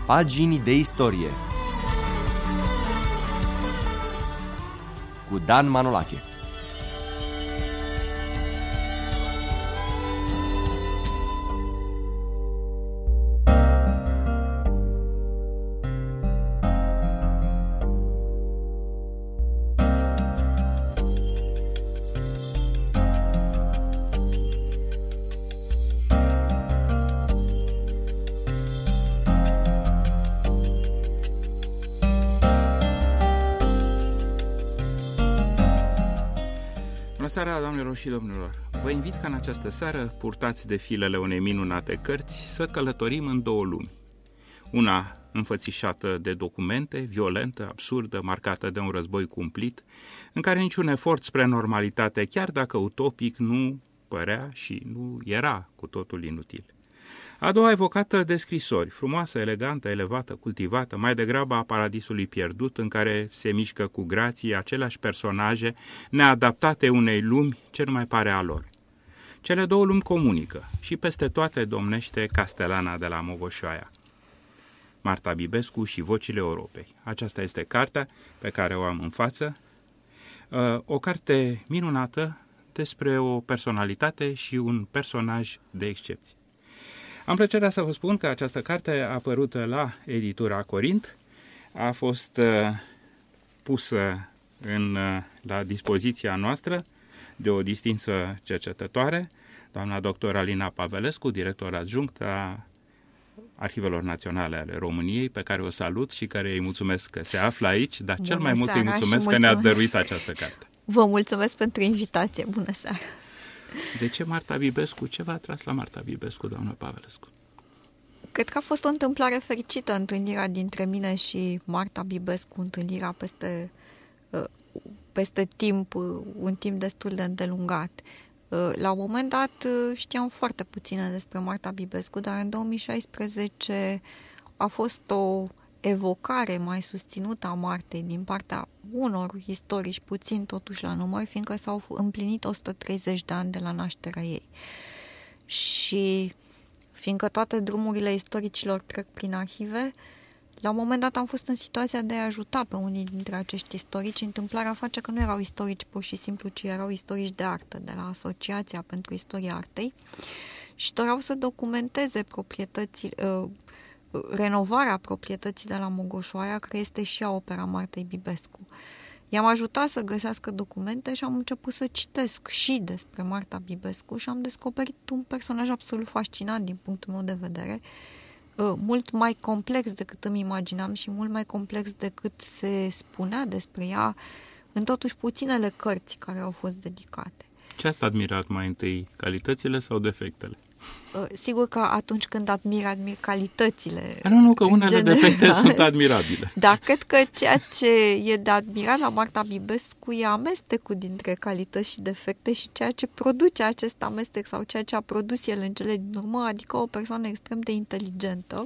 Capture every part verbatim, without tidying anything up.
Pagini de istorie cu Dan Manolache. Bună seara, doamnelor și domnilor! Vă invit ca în această seară, purtați de filele unei minunate cărți, să călătorim în două lumi. Una înfățișată de documente, violentă, absurdă, marcată de un război cumplit, în care niciun efort spre normalitate, chiar dacă utopic, nu părea și nu era cu totul inutil. A doua evocată de scrisori, frumoasă, elegantă, elevată, cultivată, mai degrabă a paradisului pierdut, în care se mișcă cu grație aceleași personaje neadaptate unei lumi ce nu mai pare a lor. Cele două lumi comunică și peste toate domnește castelana de la Mogoșoaia. Marta Bibescu și vocile Europei. Aceasta este cartea pe care o am în față, o carte minunată despre o personalitate și un personaj de excepție. Am plăcerea să vă spun că această carte a apărut la editura Corint, a fost uh, pusă în, uh, la dispoziția noastră de o distinsă cercetătoare, doamna doctor Alina Pavelescu, director adjunct a Arhivelor Naționale ale României, pe care o salut și care îi mulțumesc că se află aici, dar Bună cel mai mult îi mulțumesc că ne-a dăruit această carte. Vă mulțumesc pentru invitație. Bună seara! De ce Marta Bibescu? Ce v-a atras la Marta Bibescu, doamnă Pavelescu? Cred că a fost o întâmplare fericită, întâlnirea dintre mine și Marta Bibescu, întâlnirea peste, peste timp, un timp destul de îndelungat. La un moment dat știam foarte puține despre Marta Bibescu, dar în două mii șaisprezece a fost o evocare mai susținută a Martei din partea unor istorici, puțin totuși la număr, fiindcă s-au împlinit o sută treizeci de ani de la nașterea ei. Și fiindcă toate drumurile istoricilor trec prin arhive, la un moment dat am fost în situația de a ajuta pe unii dintre acești istorici. Întâmplarea face că nu erau istorici pur și simplu, ci erau istorici de artă, de la Asociația pentru Istoria Artei, și doreau să documenteze proprietățile, renovarea proprietății de la Mogoșoaia, care este și a opera Martei Bibescu. I-am ajutat să găsească documente și am început să citesc și despre Marta Bibescu și am descoperit un personaj absolut fascinant din punctul meu de vedere, mult mai complex decât îmi imaginam și mult mai complex decât se spunea despre ea în totuși puținele cărți care au fost dedicate. Ce ați admirat mai întâi, calitățile sau defectele? Sigur că atunci când admir, admir calitățile. Nu, nu, că unele general. defecte sunt admirabile. Dar cred că ceea ce e de admirat la Marta Bibescu e amestecul dintre calități și defecte și ceea ce produce acest amestec sau ceea ce a produs el în cele din urmă, adică o persoană extrem de inteligentă,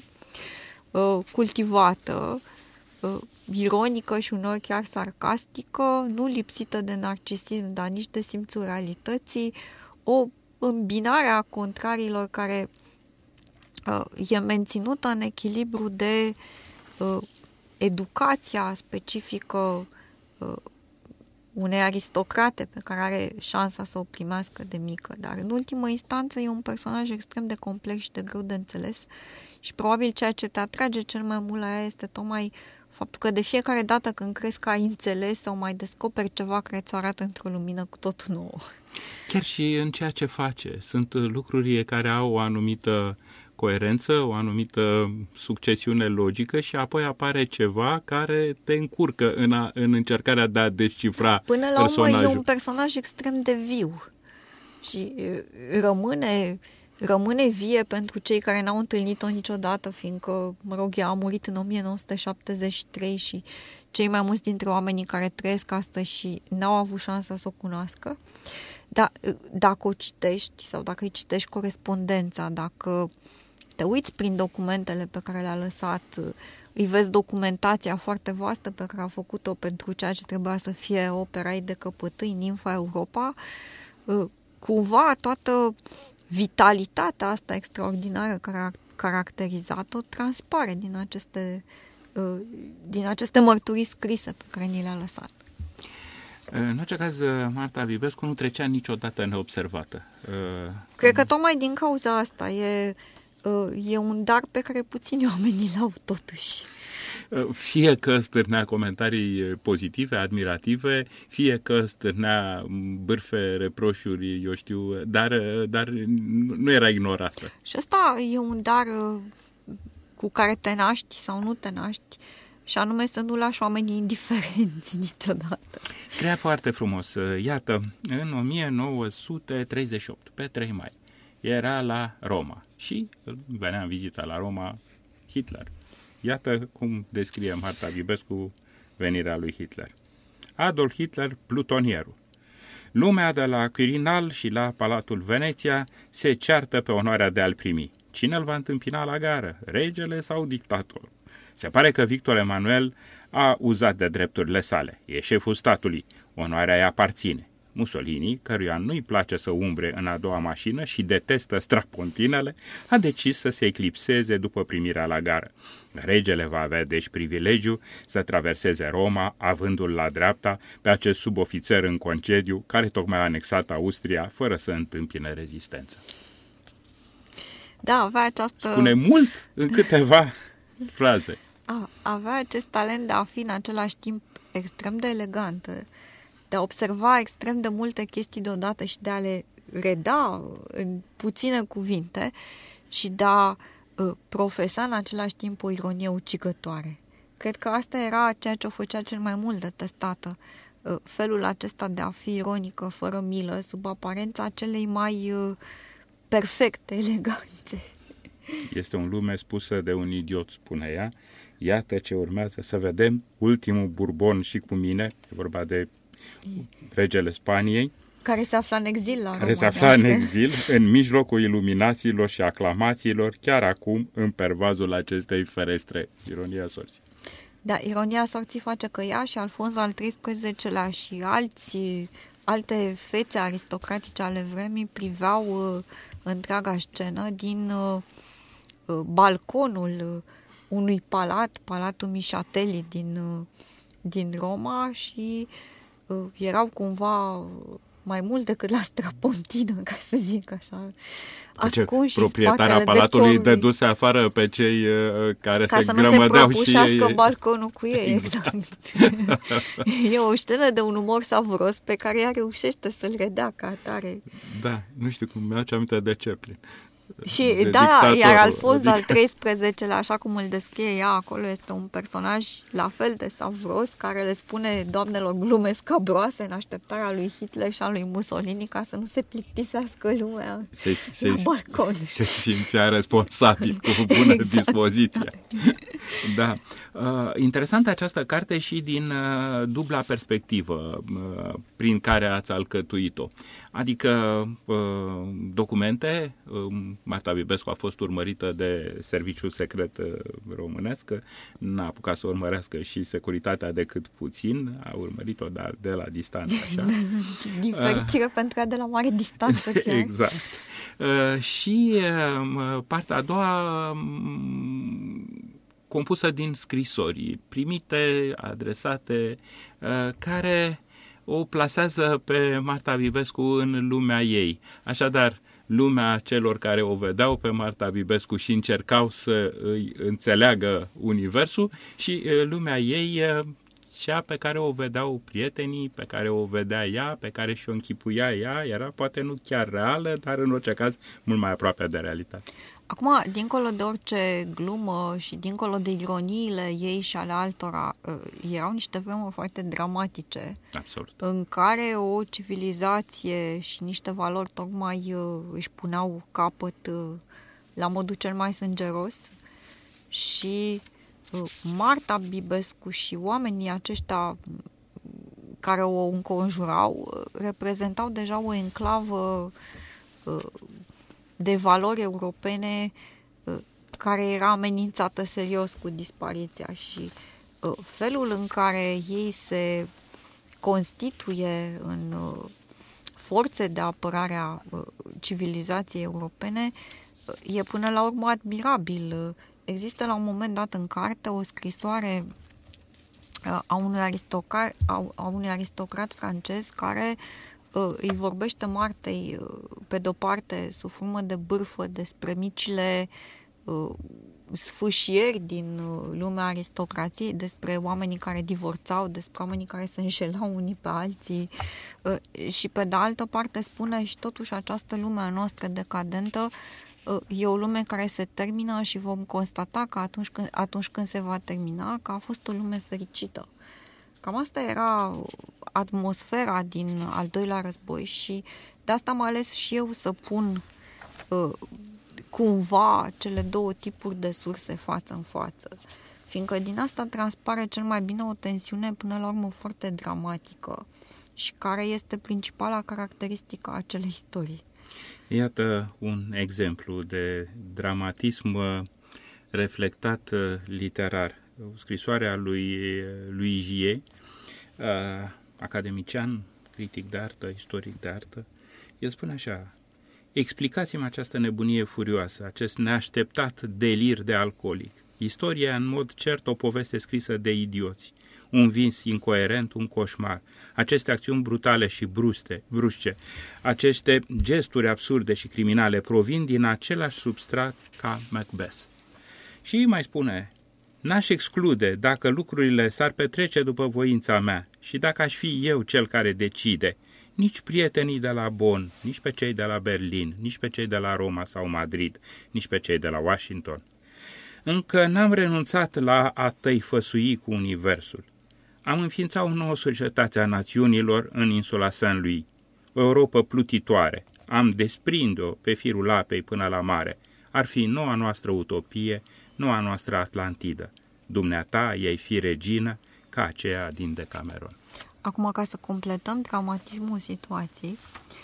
cultivată, ironică și uneori chiar sarcastică, nu lipsită de narcisism, dar nici de simțul realității, o îmbinarea contrariilor care uh, e menținută în echilibru de uh, educația specifică uh, unei aristocrate pe care are șansa să o primească de mică. Dar în ultimă instanță e un personaj extrem de complex și de greu de înțeles și probabil ceea ce te atrage cel mai mult la ea este tocmai faptul că de fiecare dată când crezi că ai înțeles sau mai descoperi ceva care ți-o arată într-o lumină cu totul nouă. Chiar și în ceea ce face. Sunt lucruri care au o anumită coerență, o anumită succesiune logică și apoi apare ceva care te încurcă în, a, în încercarea de a descifra Până la personajul. urmă e un personaj extrem de viu și rămâne... Rămâne vie pentru cei care n-au întâlnit-o niciodată, fiindcă, mă rog, ea a murit în o mie nouă sute șaptezeci și trei și cei mai mulți dintre oamenii care trăiesc astăzi și n-au avut șansa să o cunoască. Dar dacă o citești sau dacă îi citești corespondența, dacă te uiți prin documentele pe care le-a lăsat, îi vezi documentația foarte vastă pe care a făcut-o pentru ceea ce trebuia să fie opera ei de căpătâi, Nimfa Europa, cumva toată vitalitatea asta extraordinară care caracterizat-o transpare din aceste, din aceste mărturii scrise pe care ni le-a lăsat. În orice caz, Marta Bibescu nu trecea niciodată neobservată. Cred că tocmai din cauza asta e, e un dar pe care puțini oamenii l-au totuși. Fie că stârnea comentarii pozitive, admirative, fie că stârnea bârfe, reproșuri, eu știu, dar, dar nu era ignorată. Și asta e un dar cu care te naști sau nu te naști, și anume să nu lași oamenii indiferenți niciodată. Scria foarte frumos. Iată, în o mie nouă sute treizeci și opt, pe trei mai, era la Roma și venea în vizită la Roma Hitler. Iată cum descrie Marta Bibescu venirea lui Hitler. Adolf Hitler, plutonierul. Lumea de la Quirinal și la Palatul Veneția se ceartă pe onoarea de a-l primi. Cine îl va întâmpina la gară, regele sau dictatorul? Se pare că Victor Emanuel a uzat de drepturile sale. E șeful statului. Onoarea îi aparține. Mussolini, căruia nu-i place să umbre în a doua mașină și detestă strapontinele, a decis să se eclipseze după primirea la gară. Regele va avea deci privilegiu să traverseze Roma, avându-l la dreapta pe acest subofițer în concediu, care tocmai a anexat Austria fără să întâmpine rezistență. Da, avea această... Spune mult în câteva fraze. A, avea acest talent de a fi în același timp extrem de elegantă, de a observa extrem de multe chestii deodată și de a le reda în puține cuvinte și de a uh, profesa în același timp o ironie ucigătoare. Cred că asta era ceea ce o făcea cel mai mult detestată, uh, felul acesta de a fi ironică, fără milă, sub aparența celei mai uh, perfecte eleganțe. Este un lume spusă de un idiot, spune ea. Iată ce urmează să vedem, ultimul Bourbon și cu mine, e vorba de regele Spaniei, care se afla în exil la Roma. Care se afla în exil, în mijlocul iluminațiilor și aclamațiilor, chiar acum, în pervazul acestei ferestre. Ironia sorții. Da, ironia sorții face că ea și Alfonso al treisprezecelea și alții, alte fețe aristocratice ale vremii priveau uh, întreaga scenă din uh, uh, balconul uh, unui palat, Palatul Michatelli din, uh, din Roma și uh, erau cumva mai mult decât la strapontină, ca să zic așa, ascunși în proprietarea palatului dăduse afară pe cei uh, care ca se grămădeau și ei. Ca să nu se ei... balconul cu ei, exact. exact. E o scenă de un umor savuros pe care ea reușește să-l redea ca atare. Da, nu știu cum mi-aduce aminte de Chaplin. Și da, iar Alfonso al treisprezecelea, așa cum îl descrie ea acolo, este un personaj la fel de savuros, care le spune doamnelor glume scabroase în așteptarea lui Hitler și a lui Mussolini ca să nu se plictisească lumea se, se, la balcon. Se simțea responsabil, cu bună exact. dispoziție. Da. Uh, interesantă această carte și din uh, dubla perspectivă uh, prin care ați alcătuit-o. Adică uh, documente, uh, Marta Bibescu a fost urmărită de Serviciul Secret uh, românesc, n-a apucat să urmărească și securitatea decât puțin, a urmărit-o de, de la distanță. Așa. Din fericire uh, pentru că de la mare distanță chiar. Exact. Uh, și uh, partea a doua um, compusă din scrisori primite, adresate, uh, care o plasează pe Marta Bibescu în lumea ei. Așadar, lumea celor care o vedeau pe Marta Bibescu și încercau să îi înțeleagă universul și lumea ei, cea pe care o vedeau prietenii, pe care o vedea ea, pe care și-o închipuia ea, era poate nu chiar reală, dar în orice caz mult mai aproape de realitate. Acum, dincolo de orice glumă și dincolo de ironiile ei și ale altora, erau niște vremuri foarte dramatice. Absolut. În care o civilizație și niște valori tocmai își puneau capăt la modul cel mai sângeros și Marta Bibescu și oamenii aceștia care o înconjurau reprezentau deja o enclavă de valori europene care era amenințată serios cu dispariția și felul în care ei se constituie în forțe de apărare a civilizației europene e până la urmă admirabil. Există la un moment dat în carte o scrisoare a unui aristocrat, a unui aristocrat francez care îi vorbește Martei, pe de-o parte, sub formă de bârfă despre micile sfâșieri din lumea aristocrației, despre oamenii care divorțau, despre oamenii care se înșelau unii pe alții și pe de altă parte spune și totuși această lume a noastră decadentă e o lume care se termină și vom constata că atunci când, atunci când se va termina că a fost o lume fericită. Cam asta era atmosfera din al doilea război și de asta am ales și eu să pun uh, cumva cele două tipuri de surse față în față. Fiindcă din asta transpare cel mai bine o tensiune până la urmă foarte dramatică și care este principala caracteristică a acelei istorii. Iată un exemplu de dramatism reflectat literar. O scrisoare a lui lui Gier, academician, critic de artă, istoric de artă. El spune așa: explicați-mi această nebunie furioasă, acest neașteptat delir de alcoolic. Istoria e în mod cert o poveste scrisă de idioți, un vis incoerent, un coșmar. Aceste acțiuni brutale și bruste, brusce, aceste gesturi absurde și criminale provin din același substrat ca Macbeth. Și mai spune: n-aș exclude dacă lucrurile s-ar petrece după voința mea și dacă aș fi eu cel care decide, nici prietenii de la Bonn, nici pe cei de la Berlin, nici pe cei de la Roma sau Madrid, nici pe cei de la Washington. Încă n-am renunțat la a tăifăsui cu universul. Am înființat o nouă societate a națiunilor în insula Saint-Louis, o Europă plutitoare. Am desprinde-o pe firul apei până la mare. Ar fi noua noastră utopie, noua noastră Atlantidă. Dumneata ei fi regină ca aceea din Decameron. Acum, ca să completăm dramatismul situației,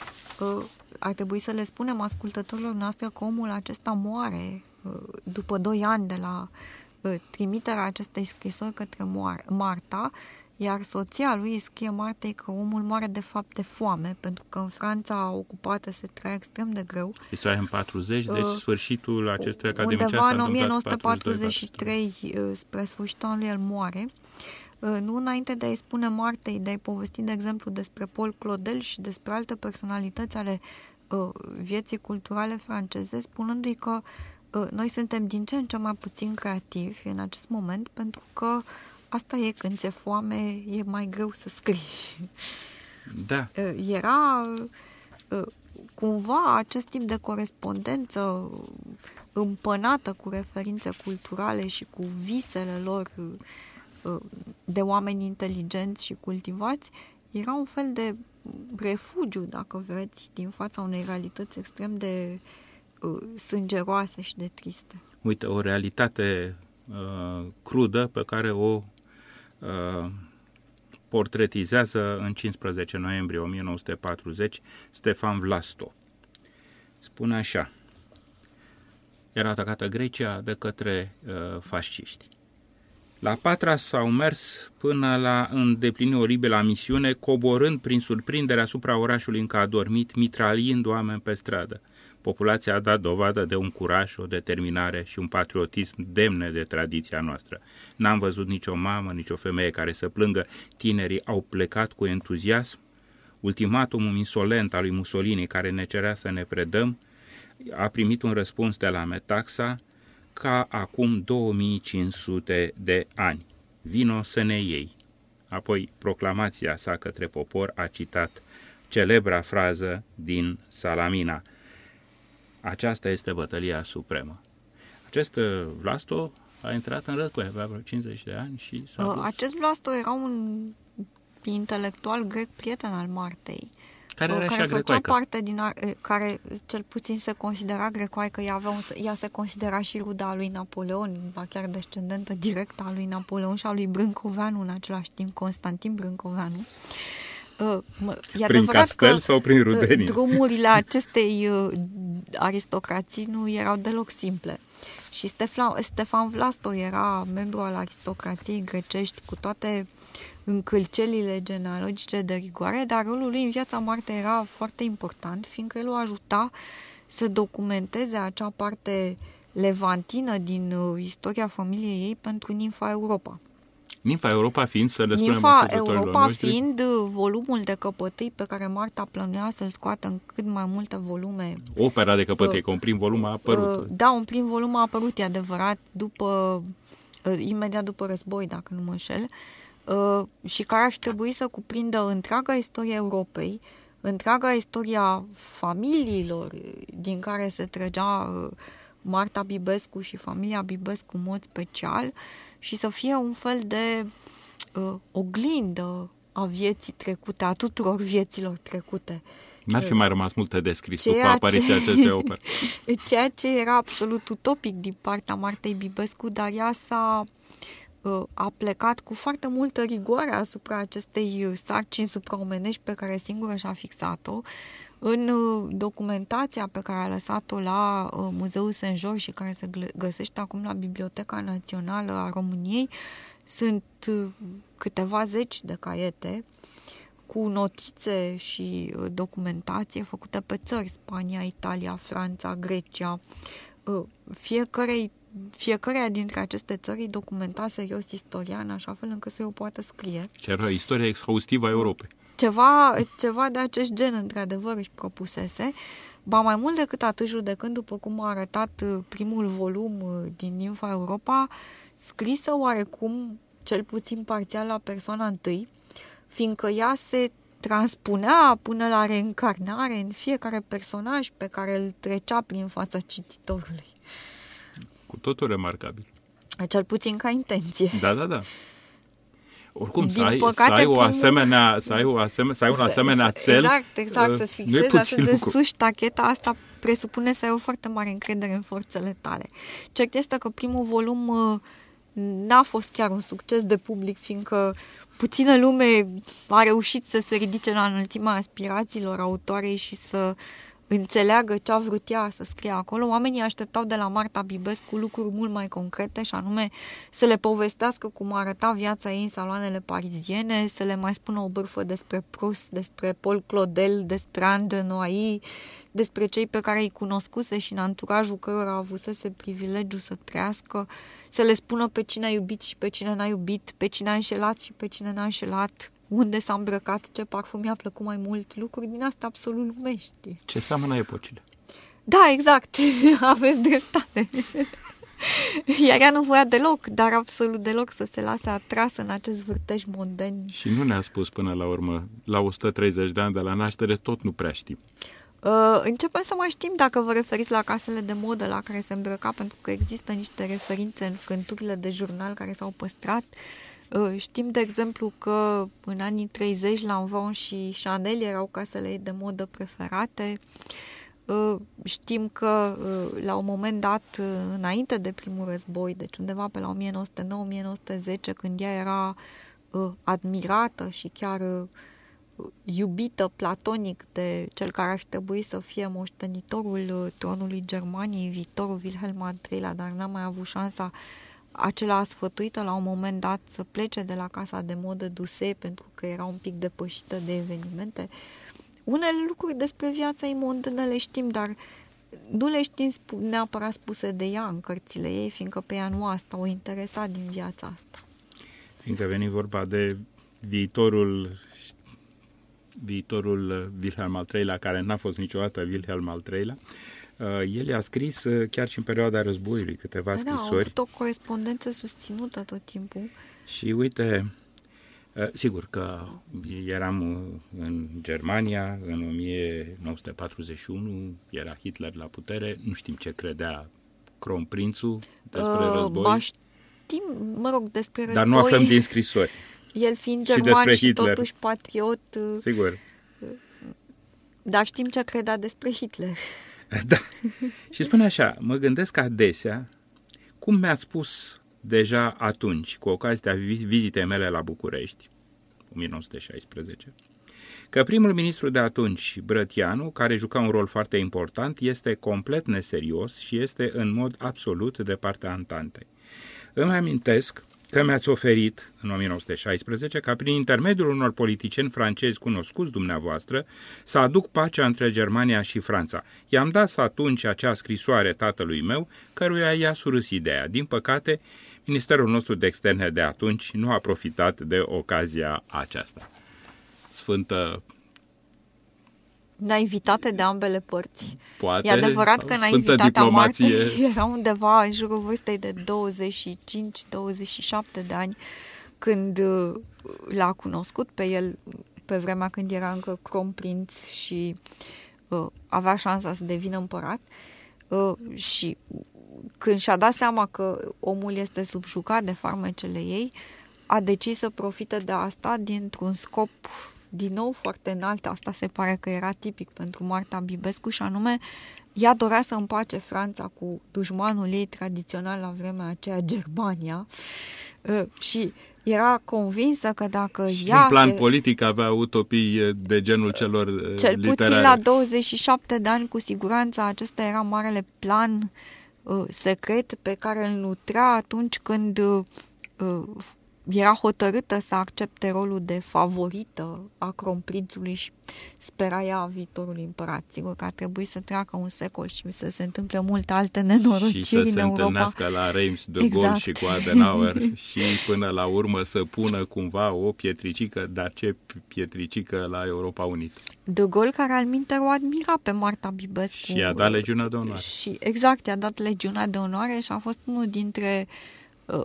ar trebui să le spunem ascultătorilor noastre că omul acesta moare după doi ani de la trimiterea acestei scrisori către Marta, iar soția lui scrie Martei că omul moare de fapt de foame, pentru că în Franța ocupată se trăia extrem de greu. Istoria în patruzeci, deci uh, sfârșitul acestui academician undeva în o mie nouă sute patruzeci și trei, spre sfârșitul anului, el moare. Nu înainte de a-i spune Martei, de a-i povesti, de exemplu, despre Paul Claudel și despre alte personalități ale uh, vieții culturale franceze, spunându-i că uh, noi suntem din ce în ce mai puțin creativi în acest moment, pentru că asta e, când ți-e foame, e mai greu să scrii. Da. Uh, era uh, cumva acest tip de corespondență împănată cu referințe culturale și cu visele lor de oameni inteligenți și cultivați, era un fel de refugiu, dacă vreți, din fața unei realități extrem de uh, sângeroase și de triste. Uite, o realitate uh, crudă pe care o uh, portretizează în cincisprezece noiembrie o mie nouă sute patruzeci Stefan Vlasto. Spune așa: era atacată Grecia de către uh, fasciști. La Patras s-au mers până la îndeplini oribila misiune, coborând prin surprindere asupra orașului încă adormit, mitraliind oameni pe stradă. Populația a dat dovadă de un curaj, o determinare și un patriotism demne de tradiția noastră. N-am văzut nicio mamă, nicio femeie care să plângă. Tinerii au plecat cu entuziasm. Ultimatumul insolent al lui Mussolini, care ne cerea să ne predăm, a primit un răspuns de la Metaxa ca acum două mii cinci sute de ani. Vino să ne iei. Apoi proclamația sa către popor a citat celebra frază din Salamina: aceasta este bătălia supremă. Acest Vlasto a intrat în război, avea vreo cincizeci de ani și s-a dus. Acest Vlasto era un intelectual grec prieten al Martei, care era care și făcea parte din care cel puțin se considera grecoaică, ea, avea un, ea se considera și ruda a lui Napoleon, ba chiar descendentă directă a lui Napoleon și a lui Brâncoveanu în același timp, Constantin Brâncoveanu. E prin castel sau prin rudenie? Drumurile acestei aristocrații nu erau deloc simple. Și Stefan, Stefan Vlasto era membru al aristocrației grecești cu toate încălcelile genealogice de rigoare, dar rolul lui în viața Martei era foarte important, fiindcă el o ajuta să documenteze acea parte levantină din uh, istoria familiei ei pentru Nimfa Europa. Nimfa Europa fiind, să le spunem Nimfa ascultătorilor Europa noștri, fiind volumul de căpătâi pe care Marta plănuia să-l scoată în cât mai multe volume. Opera de căpătâi, uh, că un prim volum a apărut. Uh, da, un prim volum a apărut, e adevărat, după, uh, imediat după război, dacă nu mă înșel, uh, și care ar fi trebuit să cuprindă întreaga istorie Europei, întreaga istoria familiilor din care se trăgea uh, Marta Bibescu și familia Bibescu în mod special, și să fie un fel de uh, oglindă a vieții trecute, a tuturor vieților trecute. N-ar fi mai rămas multe de scris Ceea după apariția ce... acestei opere. Ceea ce era absolut utopic din partea Martei Bibescu, dar ea s-a uh, a plecat cu foarte multă rigoare asupra acestei sarcini supraomenești pe care singură și-a fixat-o. În documentația pe care a lăsat-o la Muzeul Saint-George și care se găsește acum la Biblioteca Națională a României, sunt câteva zeci de caiete cu notițe și documentație făcute pe țări, Spania, Italia, Franța, Grecia. Fiecare Fiecarea dintre aceste țări documenta serios istoria în așa fel încât să o poată scrie. Ce era istoria exhaustivă a Europei. Ceva, ceva de acest gen, într-adevăr, își propusese. Ba mai mult decât atât, judecând după cum a arătat primul volum din Nimfa Europa, scrisă oarecum, cel puțin parțial, la persoana întâi, fiindcă ea se transpunea până la reîncarnare în fiecare personaj pe care îl trecea prin fața cititorului. Cu totul remarcabil. Cel puțin ca intenție. Da, da, da. Oricum, Din să ai, păcate, să ai, o primul... asemenea, să ai, o asemenea, să ai un asemenea cel... Exact, exact, să-ți fixezi atât de sus tacheta asta presupune să ai o foarte mare încredere în forțele tale. Cert este că primul volum n-a fost chiar un succes de public, fiindcă puțină lume a reușit să se ridice la înălțimea aspirațiilor autoarei și să înțeleagă ce a vrut ea să scrie acolo. Oamenii așteptau de la Marta Bibescu lucruri mult mai concrete, și anume să le povestească cum arăta viața ei în saloanele pariziene, să le mai spună o bârfă despre Proust, despre Paul Claudel, despre Anne de Noailles, despre cei pe care îi cunoscuse și în anturajul cărora avusese privilegiu să trăiască, să le spună pe cine a iubit și pe cine n-a iubit, pe cine a înșelat și pe cine n-a înșelat, unde s-a îmbrăcat, ce parfum i-a plăcut mai mult, lucruri din astea absolut lumești. Ce seamănă epocile. Da, exact, aveți dreptate. Iar ea nu voia deloc, dar absolut deloc să se lase atrasă în acest vârtej monden. Și nu ne-a spus până la urmă, la o sută treizeci de ani de la naștere, tot nu prea știm. Uh, începem să mai știm, dacă vă referiți la casele de modă la care se îmbrăca, pentru că există niște referințe în frânturile de jurnal care s-au păstrat. Uh, știm, de exemplu, că în anii treizeci Lanvin și Chanel erau casele ei de modă preferate. Uh, știm că uh, la un moment dat, uh, înainte de primul război, deci undeva pe la o mie nouă sute nouă - o mie nouă sute zece, când ea era uh, admirată și chiar uh, iubită platonic de cel care ar fi trebuit să fie moștenitorul tronului Germaniei, viitorul Wilhelm al treilea, dar n-a mai avut șansa, acela a sfătuit-o la un moment dat să plece de la casa de modă Doucet pentru că era un pic depășită de evenimente. Unele lucruri despre viața ei mondenă le știm, dar nu le știm neapărat spuse de ea în cărțile ei, fiindcă pe ea nu asta o interesa din viața asta. Fiindcă veni vorba de viitorul viitorul Wilhelm al treilea, care n-a fost niciodată Wilhelm al treilea, el i-a scris chiar și în perioada războiului câteva da, scrisori. Da, au avut o corespondență susținută tot timpul. Și uite, sigur că eram în Germania în o mie nouă sute patruzeci și unu, era Hitler la putere, nu știm ce credea Kronprințul despre uh, război. Ba știm, mă rog, despre război. Dar nu aflăm din scrisori. El fiind german și, și totuși patriot. Sigur. Dar știm ce credea despre Hitler. Da. Și spune așa, mă gândesc adesea, cum mi-ați spus deja atunci, cu ocazia vizitei mele la București, o mie nouă sute șaisprezece, că primul ministru de atunci, Brătianu, care juca un rol foarte important, este complet neserios și este în mod absolut de partea Antantei. Îmi amintesc că mi-ați oferit în o mie nouă sute șaisprezece ca prin intermediul unor politicieni francezi cunoscuți dumneavoastră să aduc pacea între Germania și Franța. I-am dat atunci acea scrisoare tatălui meu, căruia i-a surâs ideea. Din păcate, Ministerul nostru de Externe de atunci nu a profitat de ocazia aceasta. Sfântă naivitate de ambele părți. Poate, e adevărat că naivitatea Martei era undeva în jurul vârstei de douăzeci și cinci douăzeci și șapte de ani când l-a cunoscut pe el, pe vremea când era încă cronprinț și uh, avea șansa să devină împărat uh, și când și-a dat seama că omul este subjugat de farmecele ei, a decis să profite de asta dintr-un scop din nou foarte înalt. Asta se pare că era tipic pentru Marta Bibescu și anume ea dorea să împace Franța cu dușmanul ei tradițional la vremea aceea, Germania, și era convinsă că dacă și ea... în plan se... politic avea utopii de genul celor cel literare. Puțin la douăzeci și șapte de ani, cu siguranță, acesta era marele plan uh, secret pe care îl nutrea atunci când uh, era hotărâtă să accepte rolul de favorită a cronprințului și spera ea viitorului împărat. Sigur că a trebuit să treacă un secol și să se întâmple multe alte nenorociri și să în se Europa. întâlnească la Reims, de exact. Gaulle și cu Adenauer și până la urmă să pună cumva o pietricică, dar ce pietricică la Europa Unită. De Gaulle, care alminte o admira pe Marta Bibescu. Și i-a dat legiunea de onoare. Și, exact, i-a dat legiunea de onoare și a fost unul dintre uh,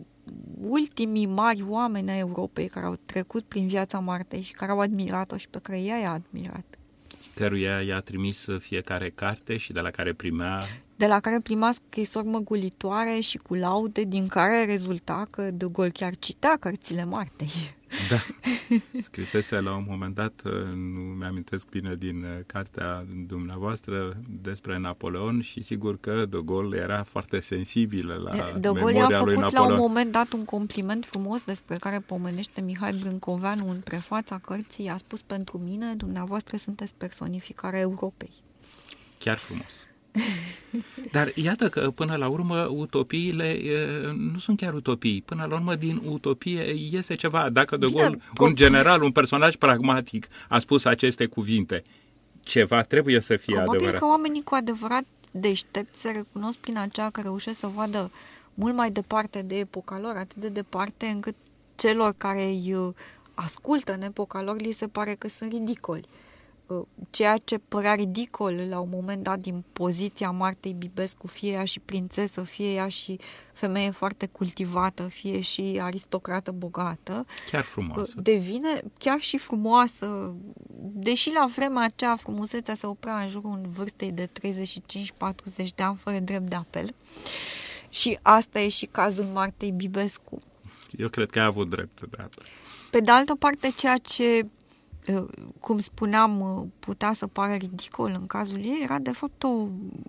ultimii mari oameni ai Europei care au trecut prin viața Martei și care au admirat-o și pe care ea i-a admirat. Căruia i-a trimis fiecare carte și de la care primea... De la care prima scrisori măgulitoare și cu laude, din care rezulta că De Gaulle chiar citea cărțile Martei. Da, scrisese la un moment dat, nu mi-amintesc bine din cartea dumneavoastră despre Napoleon și sigur că De Gaulle era foarte sensibilă la De Gaulle memoria a lui făcut Napoleon. la un moment dat un compliment frumos despre care pomenește Mihai Brâncoveanu în prefața cărții. I-a spus: pentru mine, dumneavoastră sunteți personificarea Europei. Chiar frumos. Dar iată că până la urmă utopiile nu sunt chiar utopii. Până la urmă din utopie este ceva. Dacă De Gaulle, Bine, un general, un personaj pragmatic a spus aceste cuvinte, ceva trebuie să fie Probabil adevărat. Probabil că oamenii cu adevărat deștepți se recunosc prin aceea că reușesc să vadă mult mai departe de epoca lor, atât de departe încât celor care îi ascultă în epoca lor li se pare că sunt ridicoli. Ceea ce părea ridicol la un moment dat din poziția Martei Bibescu, fie ea și prințesă, fie ea și femeie foarte cultivată, fie și aristocrată bogată, chiar frumoasă. Devine chiar și frumoasă, deși la vremea aceea frumusețea se oprea în jurul vârstei de treizeci și cinci patruzeci de ani fără drept de apel. Și asta e și cazul Martei Bibescu. Eu cred că a avut drept de apel. Pe de altă parte, ceea ce, cum spuneam, putea să pară ridicol în cazul ei, era de fapt o,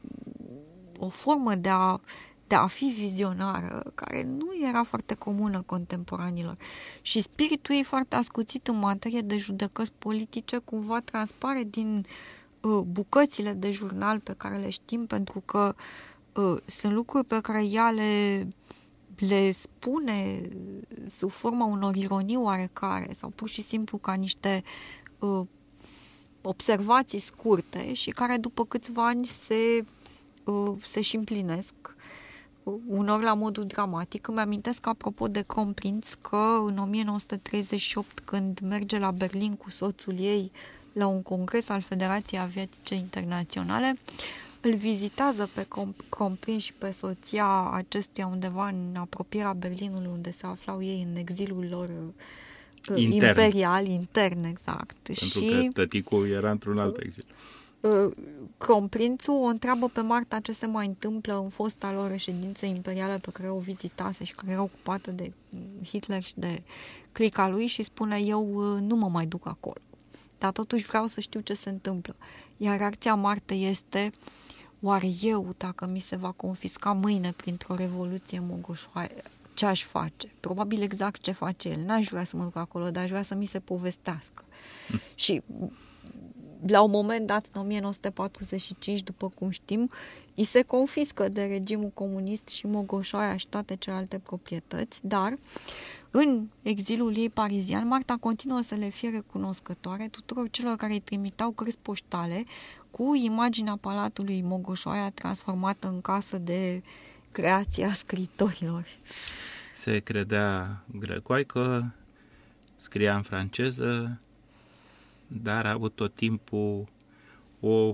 o formă de a, de a fi vizionară, care nu era foarte comună contemporanilor. Și spiritul ei foarte ascuțit în materie de judecăți politice cumva transpare din uh, bucățile de jurnal pe care le știm, pentru că uh, sunt lucruri pe care ea le... le spune sub forma unor ironii oarecare sau pur și simplu ca niște uh, observații scurte și care după câțiva ani se, uh, se și împlinesc, uh, unor la modul dramatic. Îmi amintesc, apropo de cronprinț, că în o mie nouă sute treizeci și opt, când merge la Berlin cu soțul ei la un congres al Federației Aviatice Internaționale, îl vizitează pe cronprinț și pe soția acestuia undeva în apropierea Berlinului, unde se aflau ei în exilul lor intern. imperial, intern, exact. Pentru și că tăticul era într-un alt exil. Cronprințul o întreabă pe Marta ce se mai întâmplă în fosta lor reședință imperială pe care o vizitase și care era ocupată de Hitler și de clica lui și spune: eu nu mă mai duc acolo, dar totuși vreau să știu ce se întâmplă. Iar reacția Martei este: oare eu, dacă mi se va confisca mâine printr-o revoluție mogoșoaie, ce aș face? Probabil exact ce face el. N-aș vrea să mă duc acolo, dar aș vrea să mi se povestească. Mm. Și la un moment dat, în o mie nouă sute patruzeci și cinci, după cum știm, îi se confiscă de regimul comunist și Mogoșoaia și toate celelalte proprietăți, dar în exilul ei parizian, Marta continuă să le fie recunoscătoare tuturor celor care îi trimiteau cărți poștale cu imaginea Palatului Mogoșoaia transformată în casă de creație a scriitorilor. Se credea grecoaică, scria în franceză, dar a avut tot timpul o,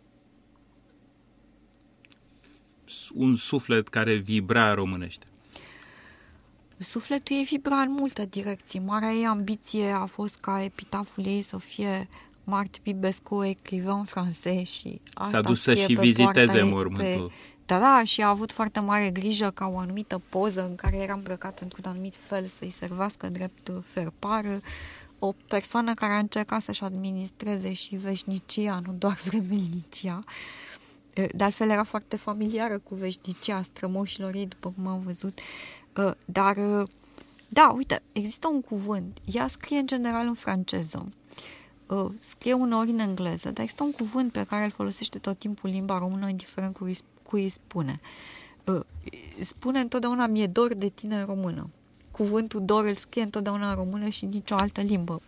un suflet care vibra românește. Sufletul ei vibra în multe direcții. Marea ei ambiție a fost ca epitaful ei să fie Marthe Bibescu, écrivain français, și asta s-a dus să și viziteze mormântul. Pe... Da, da, și a avut foarte mare grijă ca o anumită poză în care era îmbrăcat într-un anumit fel să-i servească drept ferpar. O persoană care a încercat să-și administreze și veșnicia, nu doar vremelnicia. De altfel era foarte familiară cu veșnicia strămoșilor ei, după cum am văzut. Dar, da, uite, există un cuvânt. Ea scrie în general în franceză, scrie uneori în engleză, dar există un cuvânt pe care îl folosește tot timpul limba română, indiferent cui, cui îi spune. Spune întotdeauna "mi-e dor de tine" în română. Cuvântul dor îl scrie întotdeauna în română și în nicio altă limbă.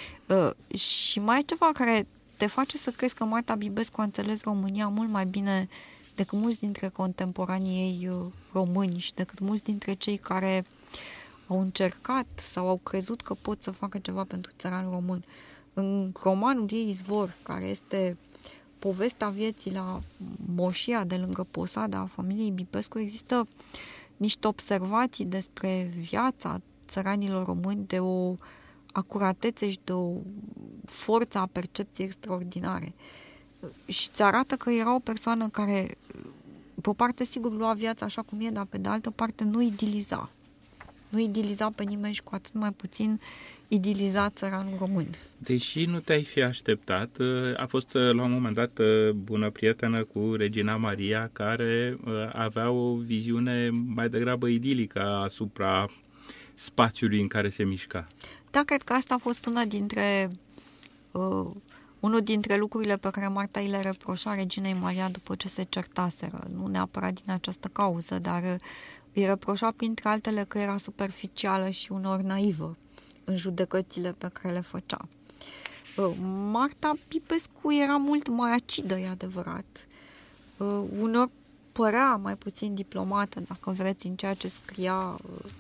Și mai e ceva care te face să crezi că Marta Bibescu a înțeles România mult mai bine decât mulți dintre contemporanii ei români și decât mulți dintre cei care au încercat sau au crezut că pot să facă ceva pentru țăranul român. În romanul ei Izvor, care este povestea vieții la moșia de lângă posada a familiei Bibescu, există niște observații despre viața țăranilor români de o acuratețe și de o forță a percepției extraordinare. Și îți arată că era o persoană care, pe o parte, sigur, lua viața așa cum e, dar pe de altă parte nu idiliza. Nu idiliza pe nimeni și cu atât mai puțin idiliza țăranul român. Deși nu te-ai fi așteptat, a fost la un moment dat bună prietenă cu Regina Maria, care avea o viziune mai degrabă idilică asupra spațiului în care se mișca. Da, cred că asta a fost una dintre uh, unul dintre lucrurile pe care Marta îi le reproșa Reginei Maria după ce se certaseră. Nu neapărat din această cauză, dar îi reproșa printre altele că era superficială și uneori naivă în judecățile pe care le făcea. Marta Bibescu era mult mai acidă, e adevărat. Uneori părea mai puțin diplomată, dacă vreți, în ceea ce scria,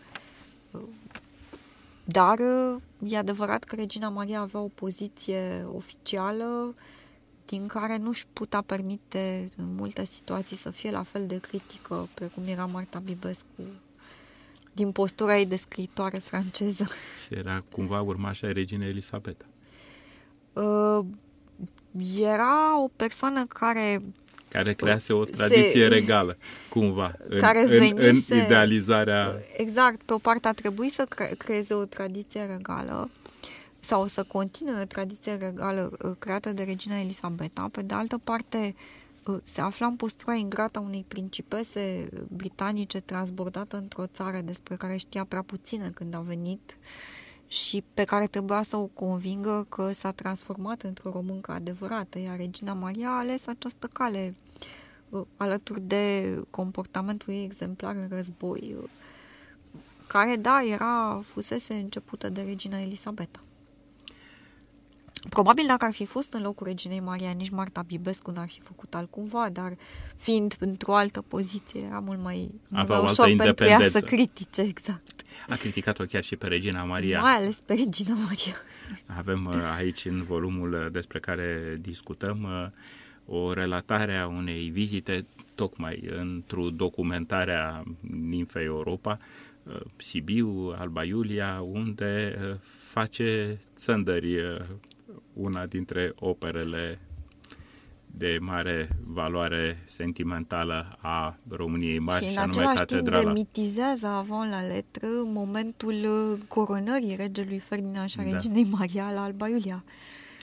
dar e adevărat că Regina Maria avea o poziție oficială din care nu-și putea permite în multe situații să fie la fel de critică precum era Marta Bibescu din postura ei de scriitoare franceză. Și era cumva urmașa Reginei Elisabeta. Uh, era o persoană care care crease o tradiție se, regală, cumva, în, care venise, în, în idealizarea... Exact, pe o parte a trebuit să cre- creeze o tradiție regală sau să continue o tradiție regală creată de Regina Elisabeta, pe de altă parte se afla în postura ingrată a unei principese britanice transbordată într-o țară despre care știa prea puține când a venit și pe care trebuia să o convingă că s-a transformat într-o româncă adevărată, iar Regina Maria a ales această cale alături de comportamentul ei exemplar în război, care, da, era, fusese începută de Regina Elisabeta. Probabil dacă ar fi fost în locul Reginei Maria, nici Marta Bibescu n-ar fi făcut altcumva, dar fiind într-o altă poziție, era mult mai, mult mai ușor pentru ea să critique, exact. A criticat-o chiar și pe Regina Maria. Mai ales pe Regina Maria. Avem aici, în volumul despre care discutăm, o relatare a unei vizite, tocmai într-o documentare a Nimfei Europa, Sibiu, Alba Iulia, unde face țândări una dintre operele de mare valoare sentimentală a României Mari, și, și anume Catedrala. Și în același timp demitizează avant la lettre momentul coronării regelui Ferdinand și a Reginei da. Maria la Alba Iulia.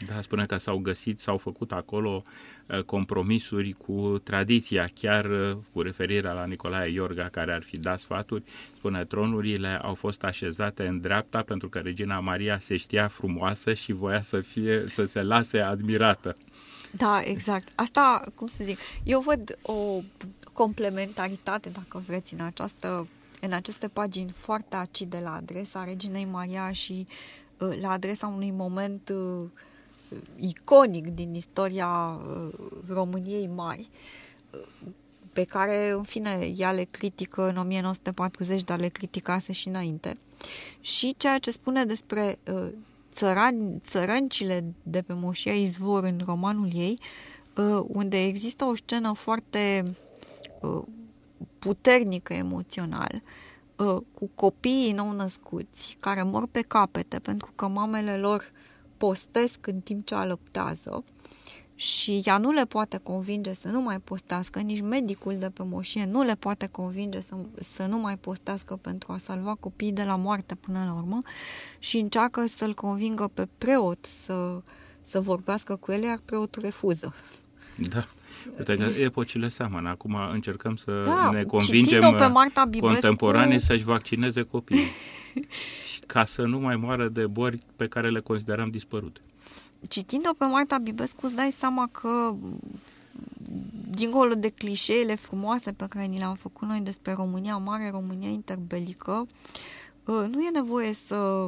Da, spune că s-au găsit, s-au făcut acolo uh, compromisuri cu tradiția, chiar uh, cu referirea la Nicolae Iorga, care ar fi dat sfaturi. Spune, tronurile au fost așezate în dreapta pentru că Regina Maria se știa frumoasă și voia să fie, să se lase admirată. Da, exact. Asta, cum să zic, eu văd o complementaritate, dacă vreți, în această, în aceste pagini foarte acide la adresa Reginei Maria și uh, la adresa unui moment uh, iconic din istoria uh, României mari, uh, pe care, în fine, ea le critică în o mie nouă sute patruzeci, dar le criticase și înainte. Și ceea ce spune despre uh, țărani, țărăncile de pe Moșia Izvor în romanul ei, uh, unde există o scenă foarte uh, puternică emoțional, uh, cu copiii nou-născuți care mor pe capete pentru că mamele lor postesc în timp ce alăptează și ea nu le poate convinge să nu mai postească, nici medicul de pe moșie nu le poate convinge să, să nu mai postească pentru a salva copiii de la moarte până la urmă și încearcă să-l convingă pe preot să, să vorbească cu el, iar preotul refuză. Da. Uite că epocile seamănă. Acum încercăm să da, ne convingem pe Marta Bibescu, contemporanii să-și vaccineze copiii ca să nu mai moară de boli pe care le considerăm dispărute. Citind-o pe Marta Bibescu îți dai seama că, dincolo de clișeele frumoase pe care ni le-am făcut noi despre România mare, România interbelică, nu e nevoie să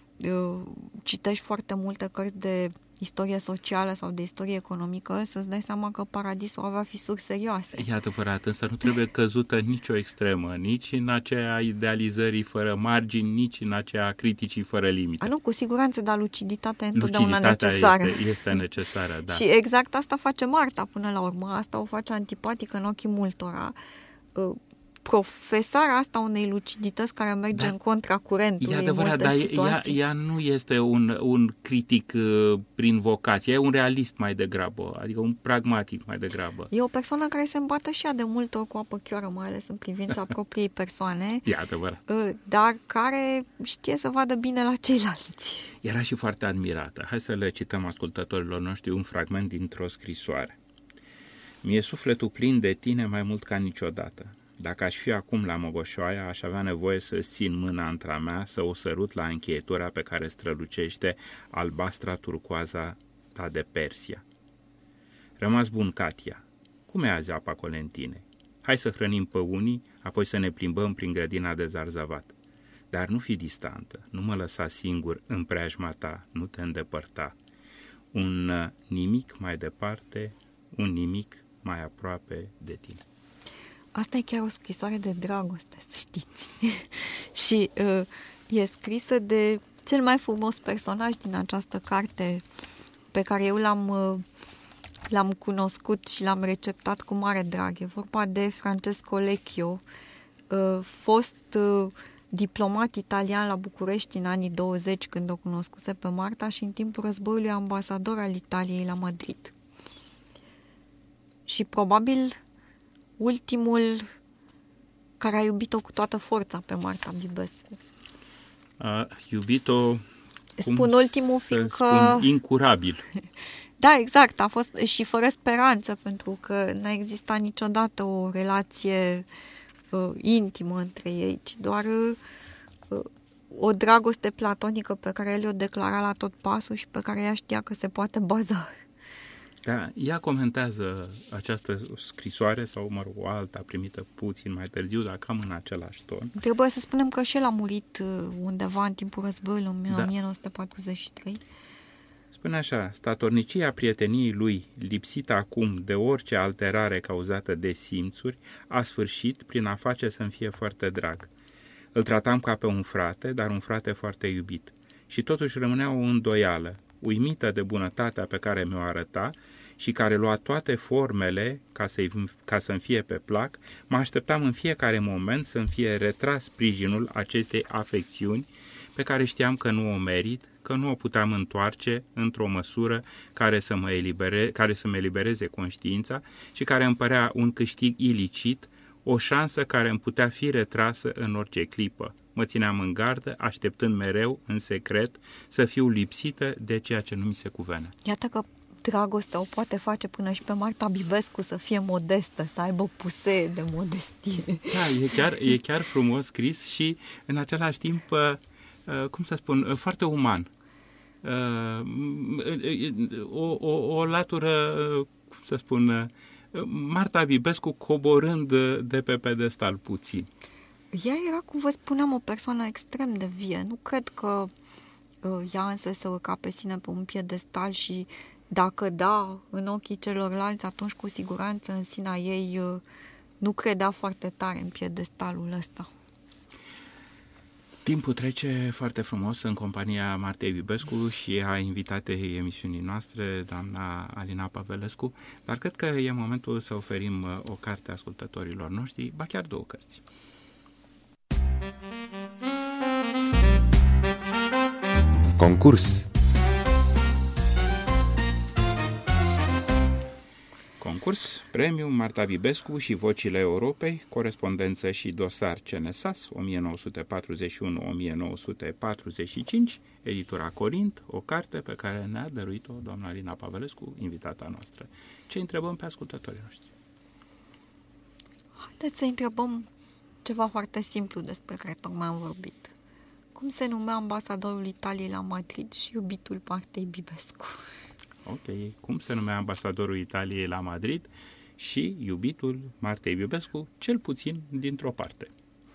citești foarte multe cărți de istorie socială sau de istorie economică să-ți dai seama că paradisul avea fisuri serioase. E adevărat, însă nu trebuie căzută nicio extremă, nici în aceea idealizării fără margini, nici în aceea criticii fără limite. A, nu, cu siguranță, dar luciditatea e întotdeauna necesară. Este, este necesară, da. Și exact asta face Marta până la urmă, asta o face antipatică în ochii multora. Profesarea asta unei lucidități care merge da. în contra curentului. E adevărat, dar ea, ea nu este un, un critic uh, prin vocație, e un realist mai degrabă, adică un pragmatic mai degrabă. E o persoană care se îmbată și ea de multe ori cu apă chioară, mai ales în privința propriei persoane. E adevărat. Uh, dar care știe să vadă bine la ceilalți. Era și foarte admirată. Hai să le cităm ascultătorilor noștri un fragment dintr-o scrisoare. Mi-e sufletul plin de tine mai mult ca niciodată. Dacă aș fi acum la Mogoșoaia, aș avea nevoie să-ți țin mâna între-a mea, să o sărut la încheietura pe care strălucește albastra turcoaza ta de Persia. Rămas bun, Katia. Cum e azi apa Colentinei? Hai să hrănim pe unii, apoi să ne plimbăm prin grădina de zarzavat. Dar nu fi distantă, nu mă lăsa singur în preajma ta, nu te îndepărta. Un nimic mai departe, un nimic mai aproape de tine. Asta e chiar o scrisoare de dragoste, să știți. Și uh, e scrisă de cel mai frumos personaj din această carte, pe care eu l-am, uh, l-am cunoscut și l-am receptat cu mare drag. E vorba de Francesco Lecchio, uh, fost uh, diplomat italian la București în anii douăzeci, când o cunoscuse pe Marta, și în timpul războiului ambasador al Italiei la Madrid. Și probabil ultimul care a iubit-o cu toată forța pe Marta Bibescu. A iubit-o, spun ultimul, fiindcă spun, incurabil. Da, exact, a fost și fără speranță, pentru că n-a existat niciodată o relație uh, intimă între ei, ci doar uh, o dragoste platonică pe care el o declara la tot pasul și pe care ea știa că se poate baza. Da, ea comentează această scrisoare sau, mă rog, o alta primită puțin mai târziu, dar cam în același ton. Trebuie să spunem că și el a murit undeva în timpul războiului, în da. o mie nouă sute patruzeci și trei. Spune așa: statornicia prieteniei lui, lipsită acum de orice alterare cauzată de simțuri, a sfârșit prin a face să-mi fie foarte drag. Îl tratam ca pe un frate, dar un frate foarte iubit. Și totuși rămânea o îndoială, uimită de bunătatea pe care mi-o arăta și care lua toate formele ca, să-i, ca să-mi fie pe plac, mă așteptam în fiecare moment să-mi fie retras sprijinul acestei afecțiuni pe care știam că nu o merit, că nu o puteam întoarce într-o măsură care să mă elibere, care să-mi elibereze conștiința și care îmi părea un câștig ilicit, o șansă care îmi putea fi retrasă în orice clipă. mă țineam în gardă, așteptând mereu, în secret, să fiu lipsită de ceea ce nu mi se cuvene. Iată că dragostea o poate face până și pe Marta Bibescu să fie modestă, să aibă pusee de modestie. Da, e chiar, e chiar frumos scris și în același timp, cum să spun, foarte uman. O, o, o latură, cum să spun, Marta Bibescu coborând de pe pedestal puțin. Ea era, cum vă spuneam, o persoană extrem de vie. Nu cred că ea însă se urca pe sine pe un piedestal și dacă da, în ochii celorlalți, atunci cu siguranță în sinea ei nu credea foarte tare în piedestalul ăsta. Timpul trece foarte frumos în compania Martei Bibescu și a invitatei emisiunii noastre, doamna Alina Pavelescu, dar cred că e momentul să oferim o carte ascultătorilor noștri, ba chiar două cărți. Concurs. Concurs, premiu Marta Bibescu și Vocile Europei, corespondență și dosar C N S A S o mie nouă sute patruzeci și unu - o mie nouă sute patruzeci și cinci, editura Corint, o carte pe care ne-a dăruit-o doamna Alina Pavelescu, invitata noastră. Ce întrebăm pe ascultătorii noștri? Haideți să întrebăm ceva foarte simplu despre care tocmai am vorbit. Cum se numea ambasadorul Italiei la Madrid și iubitul Martei Bibescu? Ok. Cum se numea ambasadorul Italiei la Madrid și iubitul Martei Bibescu, cel puțin dintr-o parte?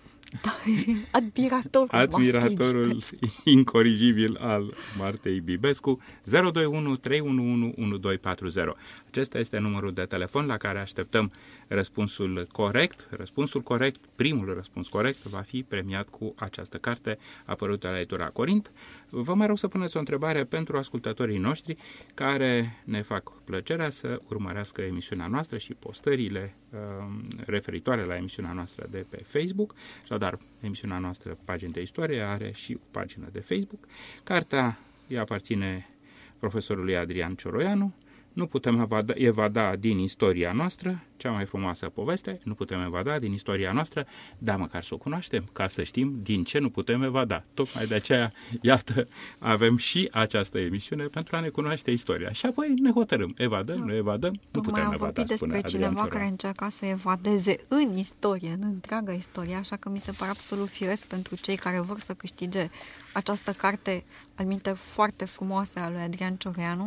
Admiratorul, Admiratorul incorrigibil al Martei Bibescu. Zero doi unu trei unu unu unu doi patru zero. Acesta este numărul de telefon la care așteptăm răspunsul corect. Răspunsul corect, primul răspuns corect, va fi premiat cu această carte apărută la editura Corint. Vă mai rog să puneți o întrebare pentru ascultătorii noștri care ne fac plăcerea să urmărească emisiunea noastră și postările uh, referitoare la emisiunea noastră de pe Facebook. Așadar, emisiunea noastră Pagini de Istorie are și o pagină de Facebook. Cartea îi aparține profesorului Adrian Cioroianu. Nu putem evada, evada din istoria noastră, cea mai frumoasă poveste, nu putem evada din istoria noastră, dar măcar să o cunoaștem, ca să știm din ce nu putem evada. Tocmai de aceea, iată, avem și această emisiune pentru a ne cunoaște istoria. Și apoi ne hotărâm, evadăm, nu evadăm, nu Tocmai putem am evada, vorbit despre cineva care încerca să evadeze în istorie, în întreaga istorie, așa că mi se pare absolut firesc pentru cei care vor să câștige această carte, alminte foarte frumoasă a lui Adrian Cioroianu,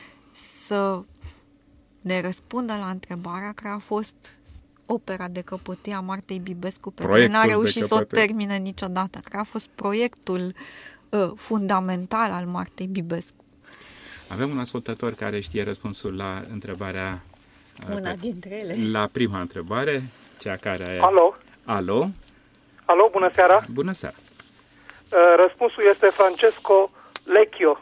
să ne răspundă la întrebarea care a fost opera de căpătâie a Martei Bibescu, pe care n-a reușit să o termine niciodată, care a fost proiectul uh, fundamental al Martei Bibescu. Avem un ascultător care știe răspunsul la întrebarea... Uh, Una pe, dintre ele. La prima întrebare, cea care... Alo? Alo? Alo, bună seara! Bună seara! Uh, răspunsul este Francesco Lecchio.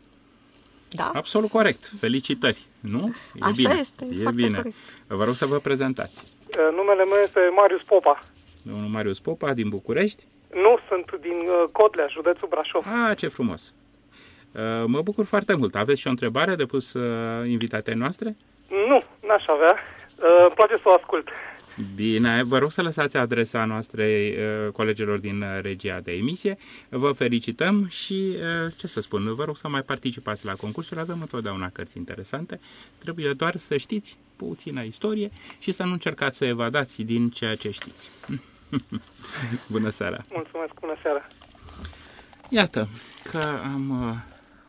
Da? Absolut corect. Felicitări. Nu? E Așa bine. este, e e foarte bine. corect. Vă rog să vă prezentați. Uh, numele meu este Marius Popa. Domnul Marius Popa din București? Nu, sunt din uh, Codlea, județul Brașov. Ah, ce frumos. Uh, mă bucur foarte mult. Aveți și o întrebare de pus uh, invitatei noastre? Nu, n-aș avea. Uh, îmi place să o ascult. Bine, vă rog să lăsați adresa noastrei uh, colegilor din uh, regia de emisie. Vă felicităm și, uh, ce să spun, vă rog să mai participați la concursuri. Avem întotdeauna cărți interesante. Trebuie doar să știți puțină istorie și să nu încercați să evadați din ceea ce știți. Bună seara! Mulțumesc, bună seara! Iată că am uh,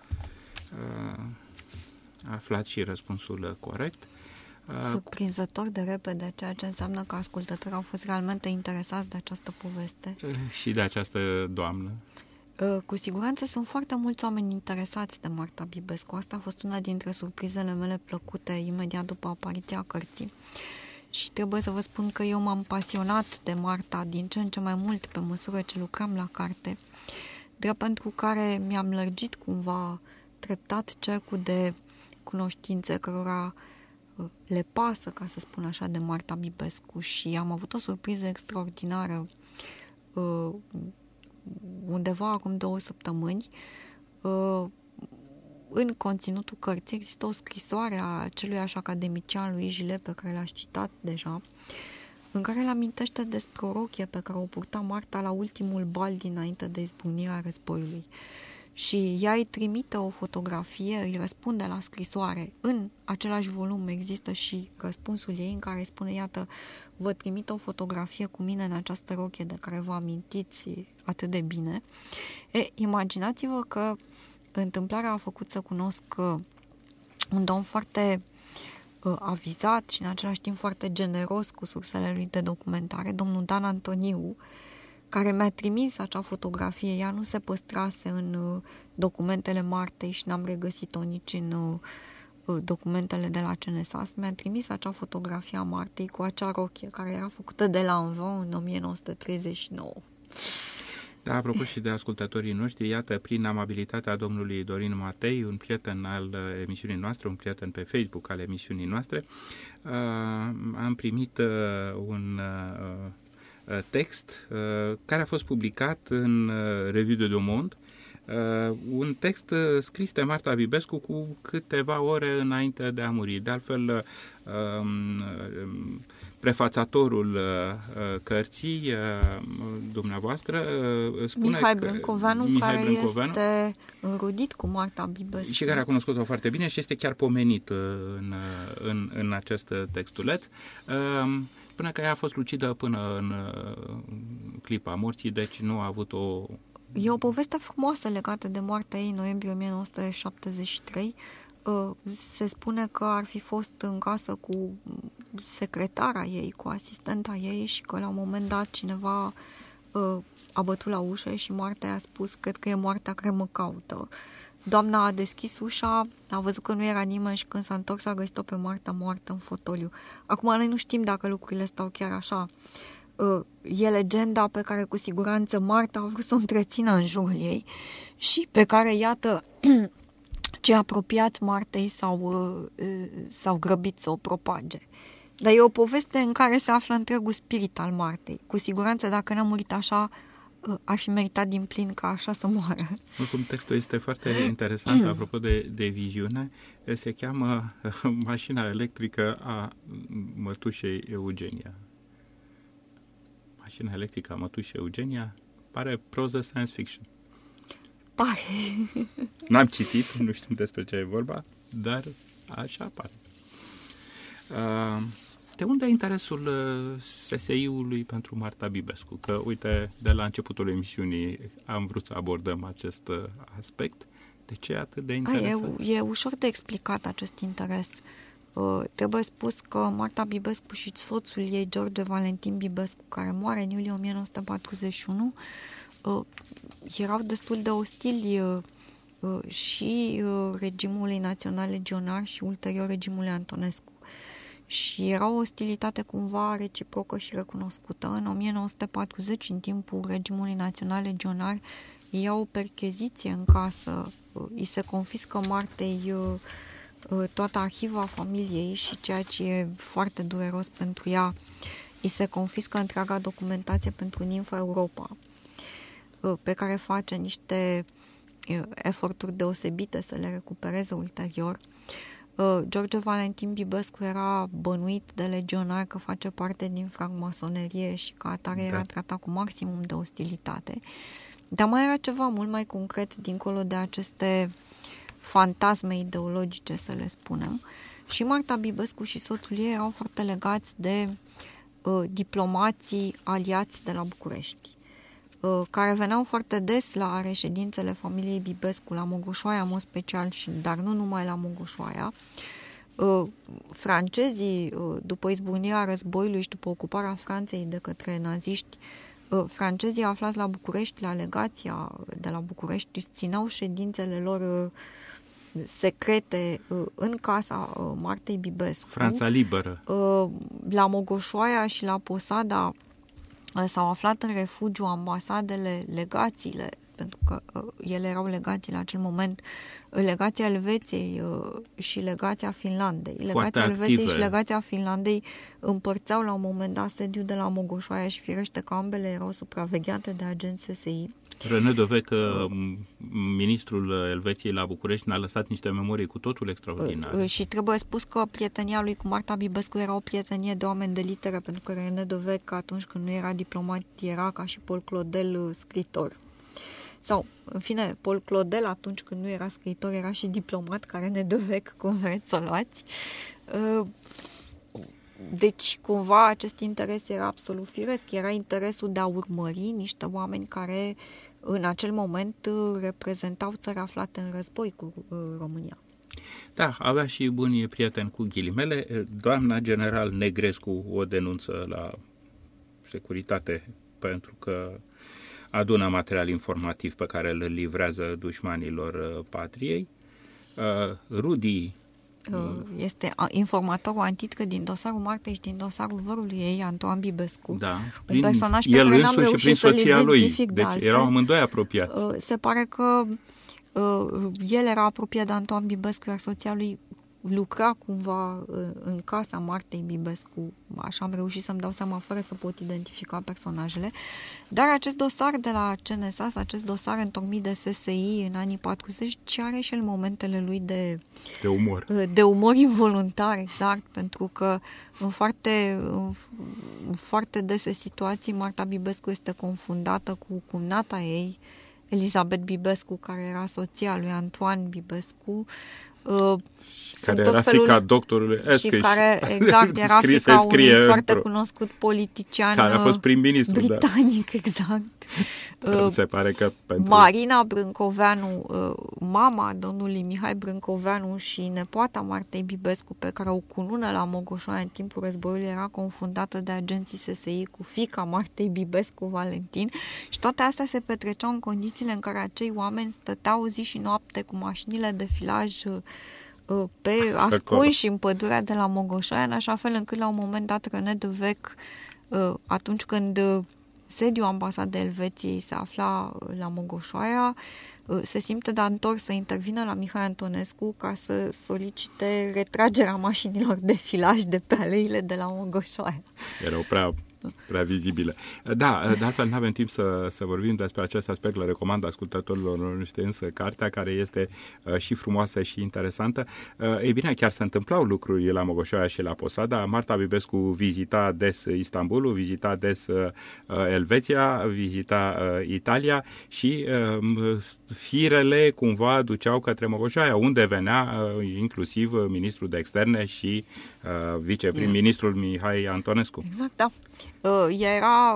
uh, aflat și răspunsul corect. Surprinzător de repede, ceea ce înseamnă că ascultătorii au fost realmente interesați de această poveste. Și de această doamnă. Cu siguranță sunt foarte mulți oameni interesați de Marta Bibescu. Asta a fost una dintre surprizele mele plăcute imediat după apariția cărții. Și trebuie să vă spun că eu m-am pasionat de Marta din ce în ce mai mult pe măsură ce lucram la carte, drept pentru care mi-am lărgit cumva treptat cercul de cunoștințe cărora le pasă, ca să spun așa, de Marta Bibescu și am avut o surpriză extraordinară undeva acum două săptămâni. În conținutul cărții există o scrisoare a aceluiași academician lui Gile, pe care l-aș citat deja, în care îl amintește despre o rochie pe care o purta Marta la ultimul bal dinainte de izbucnirea războiului. Și ea îi trimite o fotografie, îi răspunde la scrisoare. În același volum există și răspunsul ei în care îi spune, iată, vă trimit o fotografie cu mine în această rochie de care vă amintiți atât de bine. E, imaginați-vă că întâmplarea a făcut să cunosc un domn foarte uh, avizat și în același timp foarte generos cu sursele lui de documentare, domnul Dan Antoniu, care mi-a trimis acea fotografie. Ea nu se păstrase în uh, documentele Martei și n-am regăsit-o nici în uh, documentele de la C N S A S. Mi-a trimis acea fotografie a Martei cu acea rochie care era făcută de la Lanvin în o mie nouă sute treizeci și nouă. Da, apropo și de ascultătorii noștri, iată, prin amabilitatea domnului Dorin Matei, un prieten al emisiunii noastre, un prieten pe Facebook al emisiunii noastre, uh, am primit uh, un uh, text uh, care a fost publicat în uh, Revue de Le Monde, uh, un text uh, scris de Marta Bibescu cu câteva ore înainte de a muri. De altfel, uh, uh, prefațatorul uh, cărții uh, dumneavoastră uh, spune Mihai că Brâncoveanu, Mihai care Brâncoveanu, este înrudit cu Marta Bibescu și care a cunoscut-o foarte bine și este chiar pomenit uh, în, în, în acest textuleț, uh, până că ea a fost lucidă până în uh, clipa morții, deci nu a avut o... E o poveste frumoasă legată de moartea ei în noiembrie o mie nouă sute șaptezeci și trei. Se spune că ar fi fost în casă cu secretara ei, cu asistenta ei și că la un moment dat cineva a bătut la ușă și Marta i-a spus, cred că e moartea care mă caută. Doamna a deschis ușa, a văzut că nu era nimeni și când s-a întors a găsit-o pe Marta moartă în fotoliu. Acum noi nu știm dacă lucrurile stau chiar așa. E legenda pe care cu siguranță Marta a vrut să o întrețină în jurul ei și pe care, iată, cei apropiați Martei s-au, s-au grăbit să o propage. Dar e o poveste în care se află întregul spirit al Martei. Cu siguranță, dacă n-a murit așa, ar fi meritat din plin ca așa să moară. Oricum, textul este foarte interesant, apropo de, de viziune. Se cheamă Mașina electrică a mătușei Eugenia. Mașina electrică a mătușei Eugenia pare proză science fiction. Pare. N-am citit, nu știu despre ce e vorba, dar așa pare. De unde e interesul S S I-ului pentru Marta Bibescu? Că, uite, de la începutul emisiunii am vrut să abordăm acest aspect. De ce e atât de interesant? A, e, e ușor de explicat acest interes. Uh, trebuie spus că Marta Bibescu și soțul ei, George Valentin Bibescu, care moare în iulie o mie nouă sute patruzeci și unu, uh, erau destul de ostili uh, uh, și uh, regimului național legionar și ulterior regimului Antonescu. Și era o ostilitate cumva reciprocă și recunoscută. În o mie nouă sute patruzeci, în timpul regimului național legionar, ei au o percheziție în casă, uh, îi se confiscă Martei uh, toată arhiva familiei și ceea ce e foarte dureros pentru ea, îi se confiscă întreaga documentație pentru Ninfa Europa, pe care face niște eforturi deosebite să le recupereze ulterior. George Valentin Bibescu era bănuit de legionar că face parte din francmasonerie și ca atare era tratat cu maximum de ostilitate. Dar mai era ceva mult mai concret dincolo de aceste fantasme ideologice, să le spunem. Și Marta Bibescu și soțul ei erau foarte legați de uh, diplomații aliați de la București, uh, care veneau foarte des la reședințele familiei Bibescu, la Mogoșoaia, în mod special, și, dar nu numai la Mogoșoaia. Uh, francezii, uh, după izbucnirea războiului și după ocuparea Franței de către naziști, uh, francezii aflați la București, la legația de la București, țineau ședințele lor uh, secrete în casa Martei Bibescu. Franța liberă. La Mogoșoaia și la Posada s-au aflat în refugiu ambasadele, legațiile pentru că uh, ele erau legații la acel moment, legația Elveției uh, și legația Finlandei. Legația Elveției și legația Finlandei împărțeau la un moment dat sediul de la Mogoșoaia și firește că ambele erau supravegheate de agenți S S I. René Dovec, ministrul Elveției la București, ne-a lăsat niște memorii cu totul extraordinare. Și trebuie spus că prietenia lui cu Marta Bibescu era o prietenie de oameni de literă, pentru că René Dovec, atunci când nu era diplomat, era ca și Paul Claudel scriitor. Sau, în fine, Paul Claudel, atunci când nu era scriitor, era și diplomat, ca René Dovec, cum vreți să o luați. Deci, cumva, acest interes era absolut firesc. Era interesul de a urmări niște oameni care, în acel moment, reprezentau țări aflate în război cu uh, România. Da, avea și buni prieteni cu ghilimele. Doamna general Negrescu o denunță la securitate pentru că adună material informativ pe care îl livrează dușmanilor patriei. Uh, Rudi este informatorul antitcă din dosarul Martei și din dosarul vărului ei, Antoan Bibescu. Da, un personaj pe care n-am reușit să-l identific. Deci de erau amândoi apropiați. Se pare că uh, el era apropiat de Antoan Bibescu, iar soția lui lucra cumva uh, în casa Martei Bibescu. Așa am reușit să-mi dau seama fără să pot identifica personajele. Dar acest dosar de la C N S A S, acest dosar întocmit de S S I în anii patruzeci, are și el momentele lui de, de umor. De umor involuntar, exact, pentru că în foarte, în foarte dese situații Marta Bibescu este confundată cu cumnata ei, Elizabeth Bibescu, care era soția lui Antoan Bibescu, Uh, care era felul... fica doctorului Esche și care, exact, era scrie, fica unui foarte cunoscut politician care a fost prim-ministru britanic, da. Exact. Uh, se pare că pentru... Marina Brâncoveanu, uh, mama domnului Mihai Brâncoveanu și nepoata Martei Bibescu, pe care o cunună la Mogoșoaia în timpul războiului, era confundată de agenții S S I cu fica Martei Bibescu, Valentin, și toate astea se petreceau în condițiile în care acei oameni stăteau zi și noapte cu mașinile de filaj pe ascunși în pădurea de la Mogoșoaia, în așa fel încât la un moment dat René Dovec, atunci când sediul ambasadei Elveției se afla la Mogoșoaia, se simte de întors să intervină la Mihai Antonescu ca să solicite retragerea mașinilor de filaj de pe aleile de la Mogoșoaia. Erau prea prea vizibile. Da, de altfel nu avem timp să, să vorbim despre acest aspect, le recomand ascultătorilor noștri, însă cartea, care este uh, și frumoasă și interesantă. Uh, ei bine, chiar se întâmplau lucruri la Mogoșoaia și la Posada. Marta Bibescu vizita des Istanbulul, vizita des uh, Elveția, vizita uh, Italia și uh, firele cumva duceau către Mogoșoaia, unde venea uh, inclusiv ministrul de externe și uh, viceprim-ministrul Mihai Antonescu. Exact, da. Ea era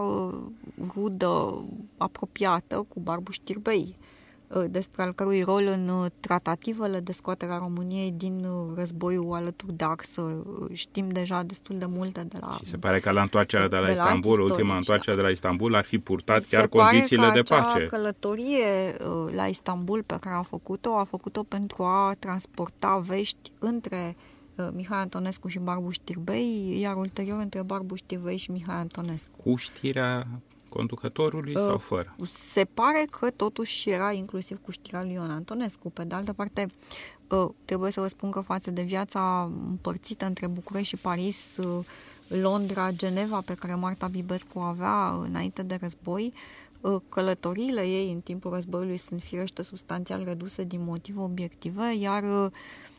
rudă apropiată cu Barbu Știrbei, despre al cărui rol în tratativele de scoatere a României din războiul alături de Axă știm deja destul de multe de la... Și se pare că la întoarcerea de la, de la Istanbul, ultima întoarcere da. de la Istanbul, ar fi purtat se chiar condițiile de pace. Se pare că călătorie la Istanbul pe care a făcut-o, a făcut-o pentru a transporta vești între Mihai Antonescu și Barbu Știrbei, iar ulterior între Barbu Știrbei și Mihai Antonescu. Cu știrea conducătorului uh, sau fără? Se pare că totuși era inclusiv cu știrea lui Ion Antonescu. Pe de altă parte, uh, trebuie să vă spun că față de viața împărțită între București și Paris, uh, Londra, Geneva, pe care Marta Bibescu avea înainte de război, uh, călătoriile ei în timpul războiului sunt firește substanțial reduse din motive obiective, iar uh,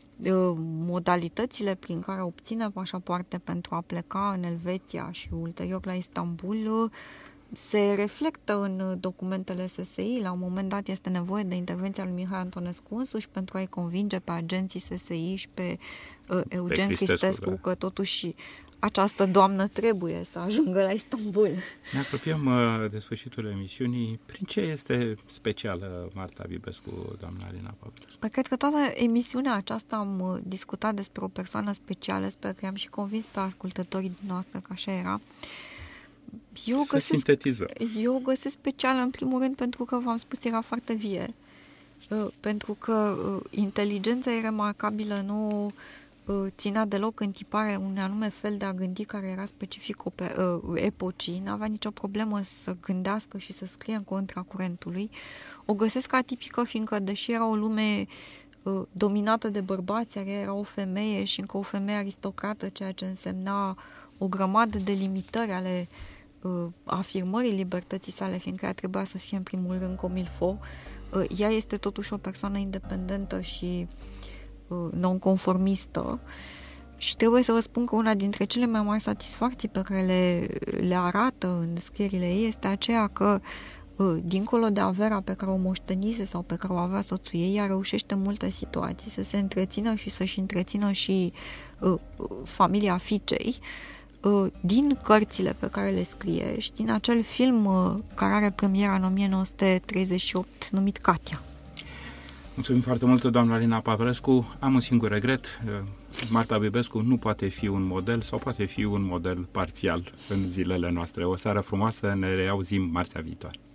modalitățile prin care obține pașapoarte pentru a pleca în Elveția și ulterior la Istanbul se reflectă în documentele S S I. La un moment dat este nevoie de intervenția lui Mihai Antonescu însuși pentru a-i convinge pe agenții S S I și pe uh, Eugen pe Cristescu da. că totuși această doamnă trebuie să ajungă la Istanbul. Ne apropiem uh, de sfârșitul emisiunii. Prin ce este specială Marta Bibescu, doamna Alina Pavlescu? Păi cred că toată emisiunea aceasta am uh, discutat despre o persoană specială, sper că am și convins pe ascultătorii noastre că așa era. Eu să găsesc, sintetizăm. Eu o găsesc specială în primul rând pentru că, v-am spus, era foarte vie. Uh, pentru că uh, inteligența e remarcabilă, nu ținea deloc întiparea unui anume fel de a gândi care era specific epocii, n-avea nicio problemă să gândească și să scrie în contra curentului. O găsesc atipică, fiindcă, deși era o lume dominată de bărbați, ea era o femeie și încă o femeie aristocrată, ceea ce însemna o grămadă de limitări ale afirmării libertății sale, fiindcă ea trebuia să fie în primul rând comilfo. Ea este totuși o persoană independentă și nonconformistă și trebuie să vă spun că una dintre cele mai mari satisfacții pe care le, le arată în scrierile ei este aceea că, dincolo de averea pe care o moștenise sau pe care o avea soțul ei, ea reușește în multe situații să se întrețină și să-și întrețină și uh, familia fiicei uh, din cărțile pe care le scrie și din acel film uh, care are premiera în o mie nouă sute treizeci și opt numit Katia. Mulțumim foarte mult, doamna Alina Pavlescu. Am un singur regret. Marta Bibescu nu poate fi un model sau poate fi un model parțial în zilele noastre. O seară frumoasă, ne reauzim marțea viitoare.